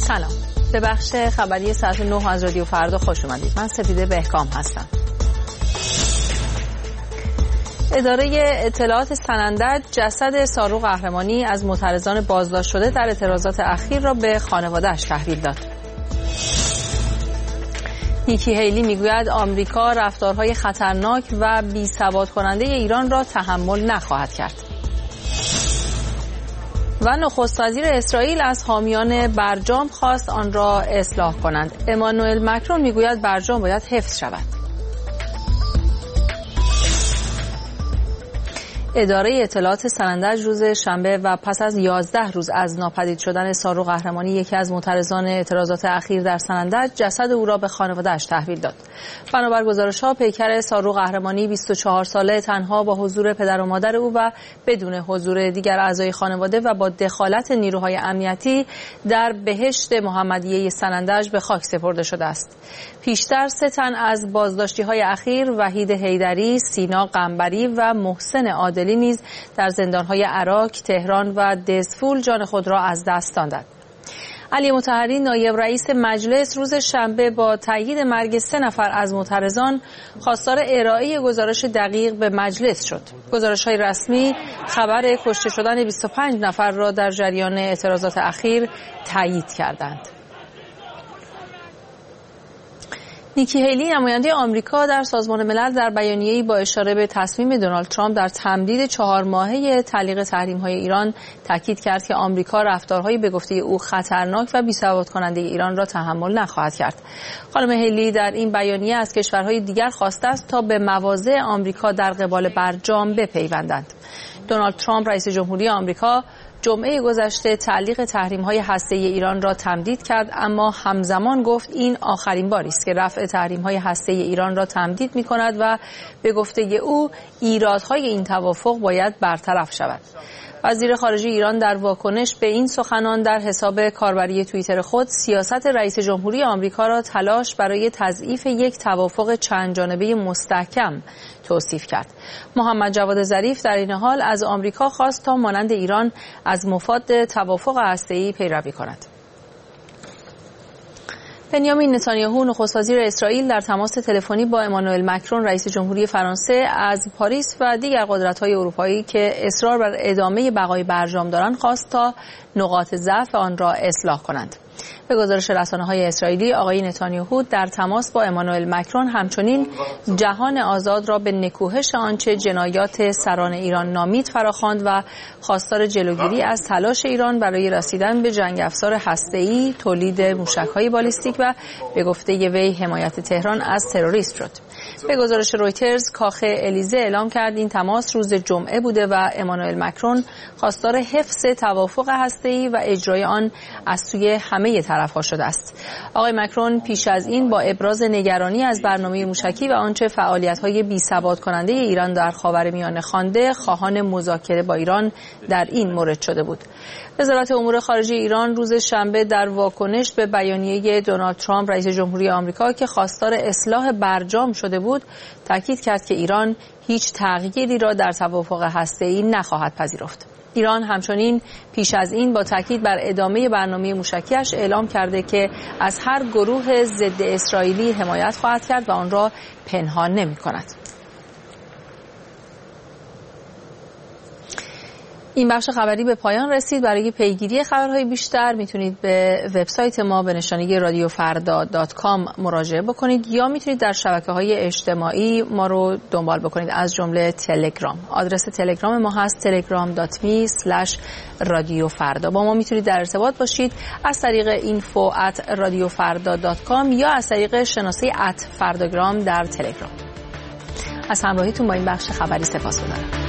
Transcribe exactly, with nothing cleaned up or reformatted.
سلام، به بخش خبری ساعت نه از رادیو فردا خوش اومدید. من سپیده بهکام هستم. اداره اطلاعات سنندج جسد سارق قهرمانی از معترضان بازداشت شده در اعتراضات اخیر را به خانواده‌اش تحویل داد. نیکی هیلی میگوید آمریکا رفتارهای خطرناک و بی‌ثبات کننده ایران را تحمل نخواهد کرد. و نخست وزیر اسرائیل از حامیان برجام خواست آن را اصلاح کنند. امانوئل مکرون میگوید برجام باید حفظ شود. اداره اطلاعات سنندج روز شنبه و پس از یازده روز از ناپدید شدن سارق قهرمانی، یکی از معترضان اعتراضات اخیر در سنندج، جسد او را به خانواده‌اش تحویل داد. بنابر گزارش‌ها پیکر سارق قهرمانی بیست و چهار ساله تنها با حضور پدر و مادر او و بدون حضور دیگر اعضای خانواده و با دخالت نیروهای امنیتی در بهشت محمدیه سنندج به خاک سپرده شده است. پیشتر سه تن از بازداشتی‌های اخیر، وحید حیدری، سینا قنبری و محسن عادلی نیز در زندان‌های عراق، تهران و دزفول جان خود را از دست دادند. علی مطهری نایب رئیس مجلس روز شنبه با تایید مرگ سه نفر از معترضان خواستار ارائه گزارش دقیق به مجلس شد. گزارش‌های رسمی خبر کشته شدن بیست و پنج نفر را در جریان اعتراضات اخیر تایید کردند. نیکی هیلی نماینده آمریکا در سازمان ملل در بیانیه‌ای با اشاره به تصمیم دونالد ترامپ در تمدید چهار ماهه تعلیق تحریم‌های ایران تاکید کرد که آمریکا رفتارهای به گفته او خطرناک و بی‌ثبات کننده ایران را تحمل نخواهد کرد. خانم هیلی در این بیانیه از کشورهای دیگر خواسته است تا به مواضع آمریکا در قبال برجام بپیوندند. دونالد ترامپ رئیس جمهوری آمریکا جمعه گذشته تعلیق تحریم‌های هسته‌ای ایران را تمدید کرد، اما همزمان گفت این آخرین باری است که رفع تحریم‌های هسته‌ای ایران را تمدید می‌کند و به گفته او ایرادهای این توافق باید برطرف شود. وزیر خارجه ایران در واکنش به این سخنان در حساب کاربری توییتر خود سیاست رئیس جمهوری آمریکا را تلاش برای تضعیف یک توافق چند جانبه مستحکم توصیف کرد. محمد جواد ظریف در این حال از آمریکا خواست تا مانند ایران از مفاد توافق هسته‌ای پیروی کند. بنیامین نتانیاهو نخست وزیر اسرائیل در تماس تلفنی با امانوئل مکرون رئیس جمهوری فرانسه از پاریس و دیگر قدرت‌های اروپایی که اصرار بر ادامه بقای برجام دارند خواست تا نقاط ضعف آن را اصلاح کنند. به گزارش رسانه‌های اسرائیلی، آقای نتانیاهو در تماس با امانوئل مکرون همچنین جهان آزاد را به نکوهش آنچه جنایات سران ایران نامید فراخواند و خواستار جلوگیری از تلاش ایران برای رسیدن به جنگ افزار هسته‌ای، تولید موشک‌های بالیستیک و به گفته وی حمایت تهران از تروریست شد. به گزارش رویترز، کاخ الیزه اعلام کرد این تماس روز جمعه بوده و امانوئل مکرون خواستار حفظ توافق هسته‌ای و اجرای آن از سوی همه طرف‌ها شده است. آقای مکرون پیش از این با ابراز نگرانی از برنامه موشکی و آنچه فعالیت‌های بی‌ثبات کننده ایران در خاورمیانه خوانده، خواهان مذاکره با ایران در این مورد شده بود. وزارت امور خارجه ایران روز شنبه در واکنش به بیانیه دونالد ترامپ رئیس جمهوری آمریکا که خواستار اصلاح برجام شده بود، تاکید کرد که ایران هیچ تغییری را در توافق هسته‌ای نخواهد پذیرفت. ایران همچنین پیش از این با تاکید بر ادامه برنامه موشکیش اعلام کرده که از هر گروه ضد اسرائیلی حمایت خواهد کرد و آن را پنهان نمی‌کند. این بخش خبری به پایان رسید. برای پیگیری خبرهای بیشتر میتونید به وبسایت ما به نشانی رادیو فردا دات کام مراجعه بکنید یا میتونید در شبکه‌های اجتماعی ما رو دنبال بکنید، از جمله تلگرام. آدرس تلگرام ما هست تلگرام دات می اسلش رادیو فردا. با ما میتونید در ارتباط باشید از طریق اینفو ات رادیو فردا دات کام یا از طریق شناسه ات فرداگرام در تلگرام. از همراهیتون با این بخش خبری سپاسگزارم.